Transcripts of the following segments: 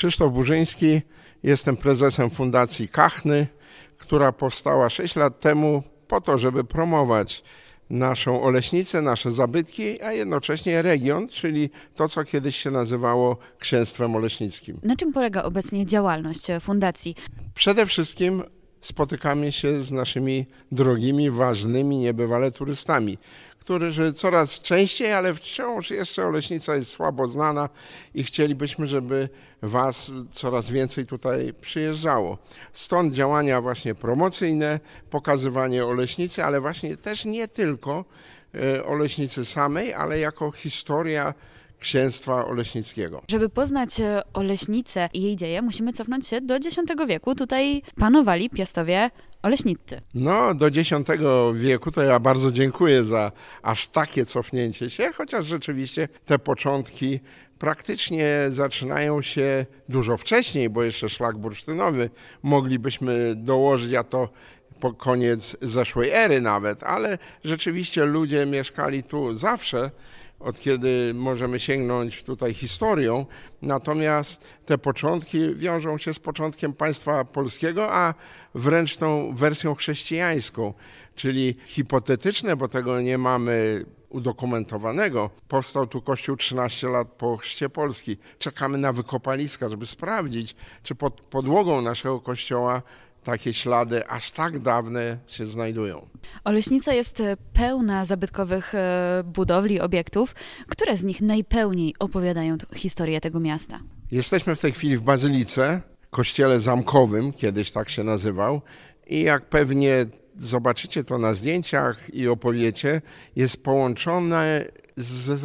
Krzysztof Burzyński, jestem prezesem Fundacji Kachny, która powstała 6 lat temu po to, żeby promować naszą Oleśnicę, nasze zabytki, a jednocześnie region, czyli to, co kiedyś się nazywało Księstwem Oleśnickim. Na czym polega obecnie działalność fundacji? Przede wszystkim spotykamy się z naszymi drogimi, ważnymi, niebywale turystami, którzy coraz częściej, ale wciąż jeszcze Oleśnica jest słabo znana i chcielibyśmy, żeby Was coraz więcej tutaj przyjeżdżało. Stąd działania właśnie promocyjne, pokazywanie Oleśnicy, ale właśnie też nie tylko Oleśnicy samej, ale jako historia Księstwa Oleśnickiego. Żeby poznać Oleśnicę i jej dzieje, musimy cofnąć się do X wieku. Tutaj panowali piastowie oleśniccy. No, do X wieku to ja bardzo dziękuję za aż takie cofnięcie się, chociaż rzeczywiście te początki praktycznie zaczynają się dużo wcześniej, bo jeszcze szlak bursztynowy moglibyśmy dołożyć, a to po koniec zeszłej ery nawet, ale rzeczywiście ludzie mieszkali tu zawsze, od kiedy możemy sięgnąć tutaj historią, natomiast te początki wiążą się z początkiem państwa polskiego, a wręcz tą wersją chrześcijańską, czyli hipotetyczne, bo tego nie mamy udokumentowanego. Powstał tu kościół 13 lat po chrzcie Polski. Czekamy na wykopaliska, żeby sprawdzić, czy pod podłogą naszego kościoła takie ślady aż tak dawne się znajdują. Oleśnica jest pełna zabytkowych budowli, obiektów. Które z nich najpełniej opowiadają historię tego miasta? Jesteśmy w tej chwili w Bazylice, kościele zamkowym, kiedyś tak się nazywał, i jak pewnie zobaczycie to na zdjęciach i opowiecie, jest połączone z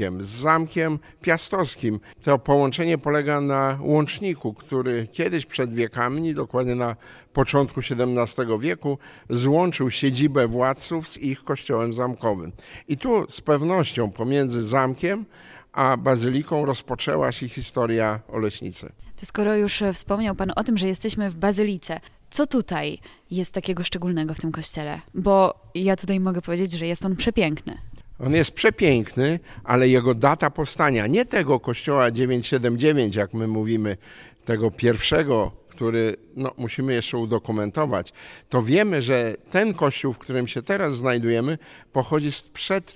zamkiem piastowskim. To połączenie polega na łączniku, który kiedyś przed wiekami, dokładnie na początku XVII wieku, złączył siedzibę władców z ich kościołem zamkowym. I tu z pewnością pomiędzy zamkiem a bazyliką rozpoczęła się historia Oleśnicy. To skoro już wspomniał Pan o tym, że jesteśmy w Bazylice, co tutaj jest takiego szczególnego w tym kościele? Bo ja tutaj mogę powiedzieć, że jest on przepiękny. On jest przepiękny, ale jego data powstania, nie tego kościoła 979, jak my mówimy, tego pierwszego, który musimy jeszcze udokumentować, to wiemy, że ten kościół, w którym się teraz znajdujemy, pochodzi sprzed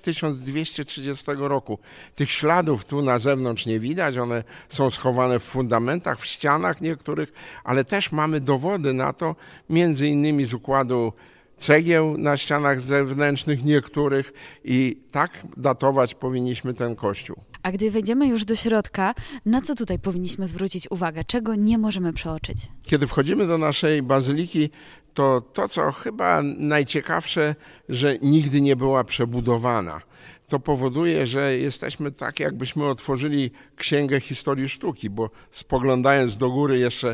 1230 roku. Tych śladów tu na zewnątrz nie widać, one są schowane w fundamentach, w ścianach niektórych, ale też mamy dowody na to, między innymi z układu cegieł na ścianach zewnętrznych niektórych, i tak datować powinniśmy ten kościół. A gdy wejdziemy już do środka, na co tutaj powinniśmy zwrócić uwagę? Czego nie możemy przeoczyć? Kiedy wchodzimy do naszej bazyliki, to co chyba najciekawsze, że nigdy nie była przebudowana. To powoduje, że jesteśmy tak, jakbyśmy otworzyli księgę historii sztuki, bo spoglądając do góry jeszcze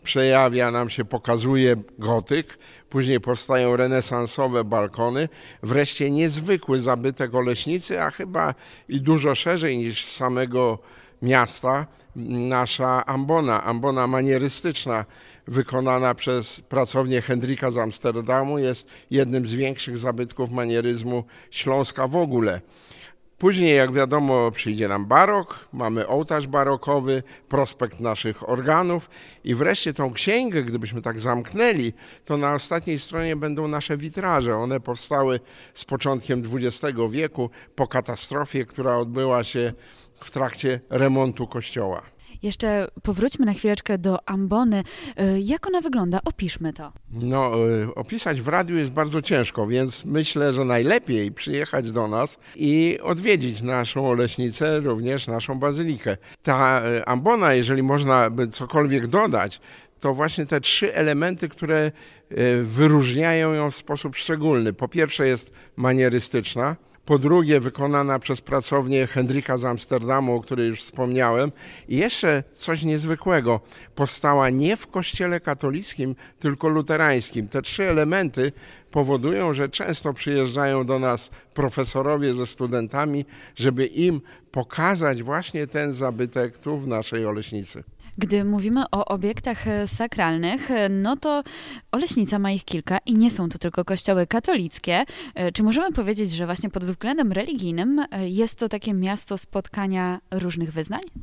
pokazuje gotyk, później powstają renesansowe balkony, wreszcie niezwykły zabytek Oleśnicy, a chyba i dużo szerzej niż samego miasta, nasza ambona manierystyczna, wykonana przez pracownię Hendrika z Amsterdamu, jest jednym z większych zabytków manieryzmu Śląska w ogóle. Później, jak wiadomo, przyjdzie nam barok, mamy ołtarz barokowy, prospekt naszych organów i wreszcie tą księgę, gdybyśmy tak zamknęli, to na ostatniej stronie będą nasze witraże. One powstały z początkiem XX wieku po katastrofie, która odbyła się w trakcie remontu kościoła. Jeszcze powróćmy na chwileczkę do ambony. Jak ona wygląda? Opiszmy to. Opisać w radiu jest bardzo ciężko, więc myślę, że najlepiej przyjechać do nas i odwiedzić naszą Oleśnicę, również naszą bazylikę. Ta ambona, jeżeli można by cokolwiek dodać, to właśnie te 3 elementy, które wyróżniają ją w sposób szczególny. Po pierwsze jest manierystyczna, po drugie wykonana przez pracownię Hendrika z Amsterdamu, o której już wspomniałem. I jeszcze coś niezwykłego, powstała nie w kościele katolickim, tylko luterańskim. Te 3 elementy powodują, że często przyjeżdżają do nas profesorowie ze studentami, żeby im pokazać właśnie ten zabytek tu w naszej Oleśnicy. Gdy mówimy o obiektach sakralnych, no to Oleśnica ma ich kilka i nie są to tylko kościoły katolickie. Czy możemy powiedzieć, że właśnie pod względem religijnym jest to takie miasto spotkania różnych wyznań?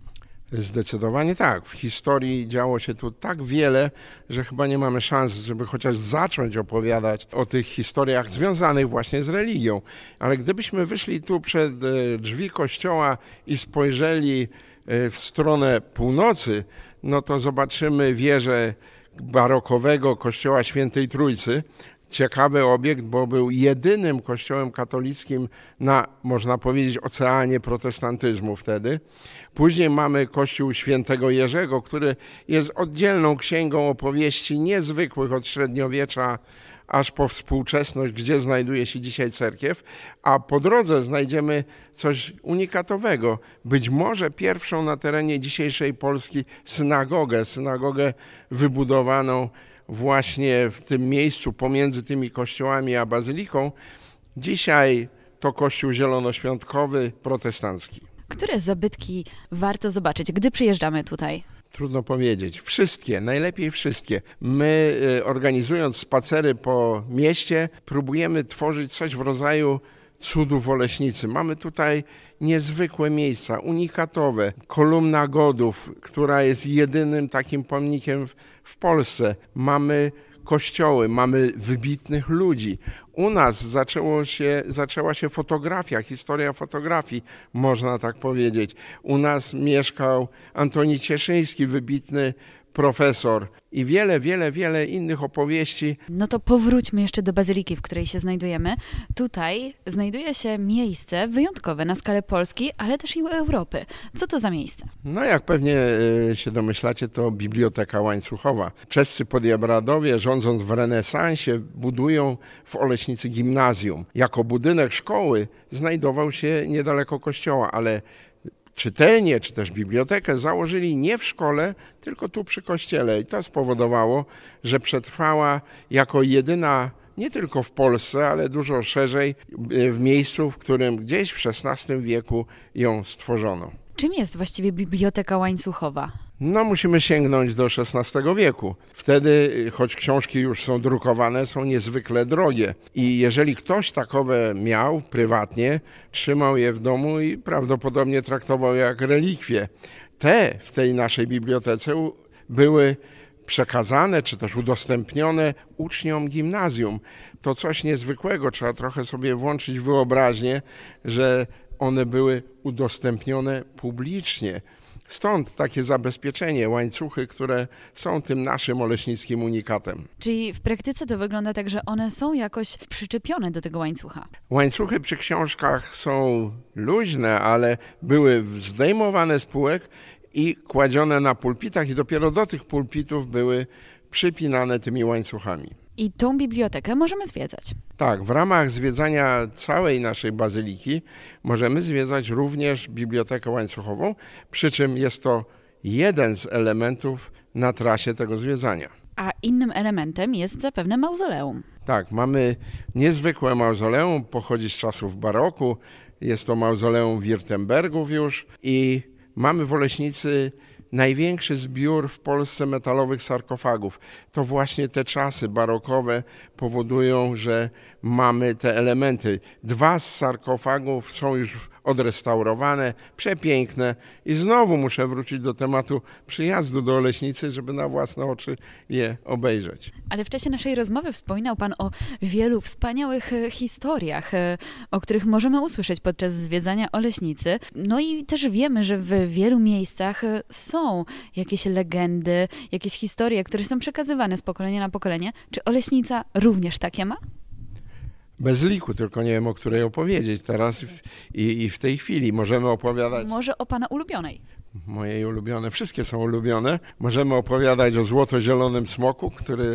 Zdecydowanie tak. W historii działo się tu tak wiele, że chyba nie mamy szans, żeby chociaż zacząć opowiadać o tych historiach związanych właśnie z religią. Ale gdybyśmy wyszli tu przed drzwi kościoła i spojrzeli w stronę północy, no to zobaczymy wieżę barokowego kościoła Świętej Trójcy. Ciekawy obiekt, bo był jedynym kościołem katolickim na, można powiedzieć, oceanie protestantyzmu wtedy. Później mamy kościół Świętego Jerzego, który jest oddzielną księgą opowieści niezwykłych od średniowiecza aż po współczesność, gdzie znajduje się dzisiaj cerkiew, a po drodze znajdziemy coś unikatowego. Być może pierwszą na terenie dzisiejszej Polski synagogę wybudowaną właśnie w tym miejscu pomiędzy tymi kościołami a bazyliką. Dzisiaj to kościół zielonoświątkowy protestancki. Które zabytki warto zobaczyć, gdy przyjeżdżamy tutaj? Trudno powiedzieć. Wszystkie, najlepiej wszystkie. My organizując spacery po mieście próbujemy tworzyć coś w rodzaju cudów Oleśnicy. Mamy tutaj niezwykłe miejsca, unikatowe. Kolumna Godów, która jest jedynym takim pomnikiem w Polsce. Mamy kościoły, mamy wybitnych ludzi. U nas zaczęła się fotografia, historia fotografii, można tak powiedzieć. U nas mieszkał Antoni Cieszyński, wybitny profesor i wiele innych opowieści. No to powróćmy jeszcze do bazyliki, w której się znajdujemy. Tutaj znajduje się miejsce wyjątkowe na skalę Polski, ale też i Europy. Co to za miejsce? No jak pewnie się domyślacie, to Biblioteka Łańcuchowa. Czescy podjebradowie, rządząc w renesansie, budują w Oleśnicy gimnazjum. Jako budynek szkoły znajdował się niedaleko kościoła, ale czytelnię czy też bibliotekę założyli nie w szkole, tylko tu przy kościele. I to spowodowało, że przetrwała jako jedyna nie tylko w Polsce, ale dużo szerzej w miejscu, w którym gdzieś w XVI wieku ją stworzono. Czym jest właściwie Biblioteka Łańcuchowa? No musimy sięgnąć do XVI wieku. Wtedy, choć książki już są drukowane, są niezwykle drogie. I jeżeli ktoś takowe miał prywatnie, trzymał je w domu i prawdopodobnie traktował jak relikwie. Te w tej naszej bibliotece były przekazane czy też udostępnione uczniom gimnazjum. To coś niezwykłego, trzeba trochę sobie włączyć wyobraźnię, że one były udostępnione publicznie. Stąd takie zabezpieczenie, łańcuchy, które są tym naszym oleśnickim unikatem. Czyli w praktyce to wygląda tak, że one są jakoś przyczepione do tego łańcucha. Łańcuchy przy książkach są luźne, ale były zdejmowane z półek i kładzione na pulpitach i dopiero do tych pulpitów były przypinane tymi łańcuchami. I tą bibliotekę możemy zwiedzać. Tak, w ramach zwiedzania całej naszej bazyliki możemy zwiedzać również Bibliotekę Łańcuchową, przy czym jest to jeden z elementów na trasie tego zwiedzania. A innym elementem jest zapewne mauzoleum. Tak, mamy niezwykłe mauzoleum, pochodzi z czasów baroku, jest to mauzoleum Wirtembergów już i mamy w Oleśnicy największy zbiór w Polsce metalowych sarkofagów. To właśnie te czasy barokowe powodują, że mamy te elementy. 2 z sarkofagów są już odrestaurowane, przepiękne i znowu muszę wrócić do tematu przyjazdu do Oleśnicy, żeby na własne oczy je obejrzeć. Ale w czasie naszej rozmowy wspominał Pan o wielu wspaniałych historiach, o których możemy usłyszeć podczas zwiedzania Oleśnicy. No i też wiemy, że w wielu miejscach są jakieś legendy, jakieś historie, które są przekazywane z pokolenia na pokolenie. Czy Oleśnica również takie ma? Bez liku, tylko nie wiem, o której opowiedzieć teraz i w tej chwili. Możemy opowiadać... Może o Pana ulubionej. Mojej ulubione, wszystkie są ulubione. Możemy opowiadać o złoto-zielonym smoku, który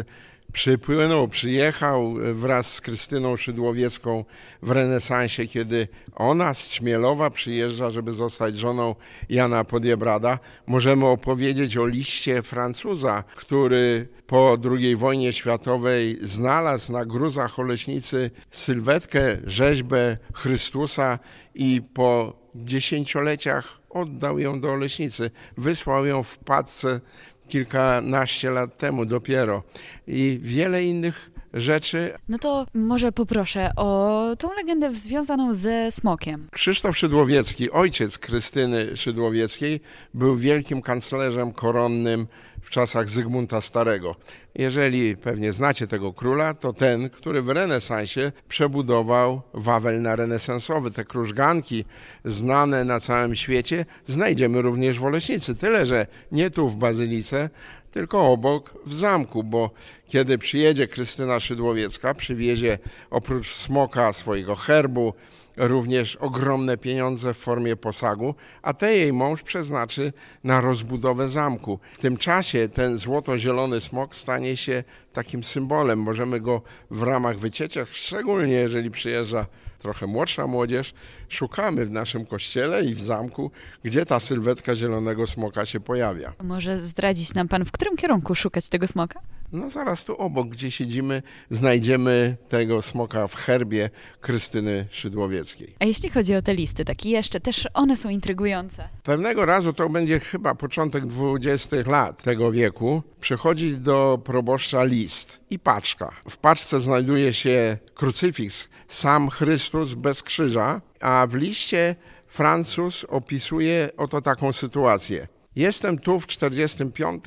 przyjechał wraz z Krystyną Szydłowiecką w renesansie, kiedy ona z Ćmielowa przyjeżdża, żeby zostać żoną Jana Podjebrada. Możemy opowiedzieć o liście Francuza, który po II wojnie światowej znalazł na gruzach Oleśnicy sylwetkę, rzeźbę Chrystusa i po 10-leciach oddał ją do Oleśnicy. Wysłał ją w paczce kilkanaście lat temu dopiero. I wiele innych rzeczy. No to może poproszę o tą legendę związaną ze smokiem. Krzysztof Szydłowiecki, ojciec Krystyny Szydłowieckiej, był wielkim kanclerzem koronnym w czasach Zygmunta Starego. Jeżeli pewnie znacie tego króla, to ten, który w renesansie przebudował Wawel na renesansowy. Te krużganki znane na całym świecie znajdziemy również w Oleśnicy. Tyle, że nie tu w Bazylice, tylko obok w zamku, bo kiedy przyjedzie Krystyna Szydłowiecka, przywiezie oprócz smoka swojego herbu również ogromne pieniądze w formie posagu, a te jej mąż przeznaczy na rozbudowę zamku. W tym czasie ten złoto-zielony smok stanie się takim symbolem. Możemy go w ramach wycieczek, szczególnie jeżeli przyjeżdża trochę młodsza młodzież, szukamy w naszym kościele i w zamku, gdzie ta sylwetka zielonego smoka się pojawia. Może zdradzić nam pan, w którym kierunku szukać tego smoka? No zaraz tu obok, gdzie siedzimy, znajdziemy tego smoka w herbie Krystyny Szydłowieckiej. A jeśli chodzi o te listy, takie jeszcze, też one są intrygujące. Pewnego razu, to będzie chyba początek 20 lat tego wieku, przychodzi do proboszcza list i paczka. W paczce znajduje się krucyfiks, sam Chrystus bez krzyża, a w liście Francuz opisuje oto taką sytuację. Jestem tu w 45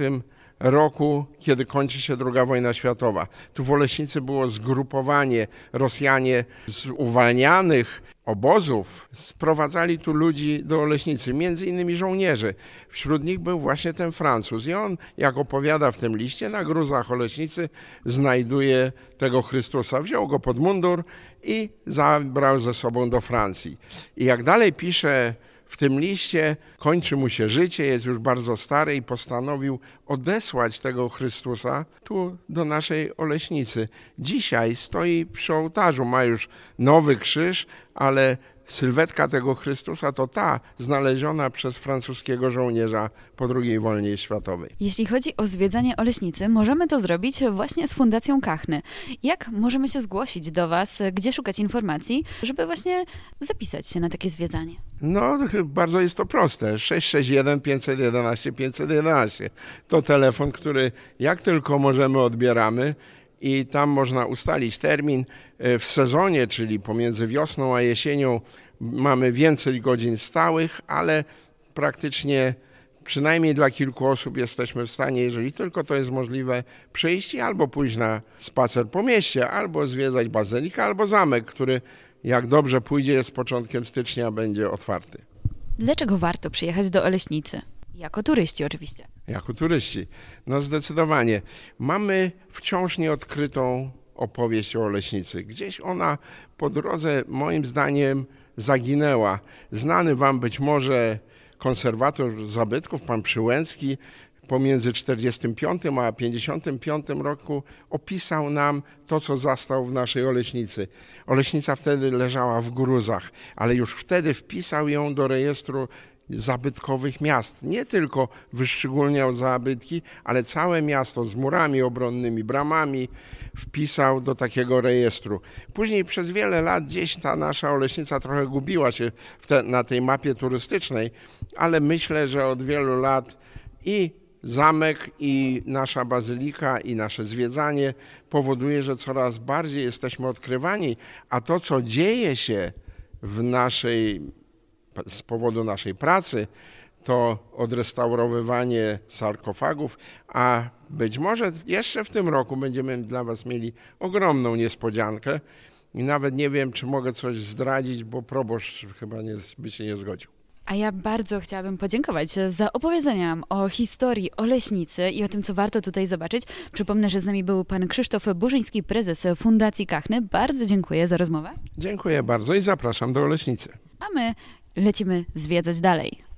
roku, kiedy kończy się II wojna światowa. Tu w Oleśnicy było zgrupowanie. Rosjanie z uwalnianych obozów sprowadzali tu ludzi do Oleśnicy, między innymi żołnierzy. Wśród nich był właśnie ten Francuz i on, jak opowiada w tym liście, na gruzach Oleśnicy znajduje tego Chrystusa. Wziął go pod mundur i zabrał ze sobą do Francji. I jak dalej pisze w tym liście, kończy mu się życie, jest już bardzo stary i postanowił odesłać tego Chrystusa tu do naszej Oleśnicy. Dzisiaj stoi przy ołtarzu, ma już nowy krzyż, ale sylwetka tego Chrystusa to ta znaleziona przez francuskiego żołnierza po II wojnie światowej. Jeśli chodzi o zwiedzanie Oleśnicy, możemy to zrobić właśnie z Fundacją Kachny. Jak możemy się zgłosić do was, gdzie szukać informacji, żeby właśnie zapisać się na takie zwiedzanie? No, bardzo jest to proste. 661 511 511. To telefon, który jak tylko możemy odbieramy i tam można ustalić termin. W sezonie, czyli pomiędzy wiosną a jesienią, mamy więcej godzin stałych, ale praktycznie przynajmniej dla kilku osób jesteśmy w stanie, jeżeli tylko to jest możliwe, przyjść i albo pójść na spacer po mieście, albo zwiedzać bazylikę, albo zamek, który jak dobrze pójdzie z początkiem stycznia będzie otwarty. Dlaczego warto przyjechać do Oleśnicy? Jako turyści oczywiście. Jako turyści. No zdecydowanie. Mamy wciąż nieodkrytą opowieść o Oleśnicy. Gdzieś ona po drodze, moim zdaniem, zaginęła. Znany wam być może konserwator zabytków, pan Przyłęcki, pomiędzy 45 a 55 roku opisał nam to, co zastał w naszej Oleśnicy. Oleśnica wtedy leżała w gruzach, ale już wtedy wpisał ją do rejestru zabytkowych miast. Nie tylko wyszczególniał zabytki, ale całe miasto z murami obronnymi, bramami wpisał do takiego rejestru. Później przez wiele lat gdzieś ta nasza Oleśnica trochę gubiła się na tej mapie turystycznej, ale myślę, że od wielu lat i zamek, i nasza bazylika, i nasze zwiedzanie powoduje, że coraz bardziej jesteśmy odkrywani, a to, co dzieje się z powodu naszej pracy, to odrestaurowywanie sarkofagów, a być może jeszcze w tym roku będziemy dla was mieli ogromną niespodziankę i nawet nie wiem, czy mogę coś zdradzić, bo proboszcz chyba by się nie zgodził. A ja bardzo chciałabym podziękować za opowiedzenie nam o historii Oleśnicy i o tym, co warto tutaj zobaczyć. Przypomnę, że z nami był pan Krzysztof Burzyński, prezes Fundacji Kachny. Bardzo dziękuję za rozmowę. Dziękuję bardzo i zapraszam do Oleśnicy. A my lecimy zwiedzać dalej.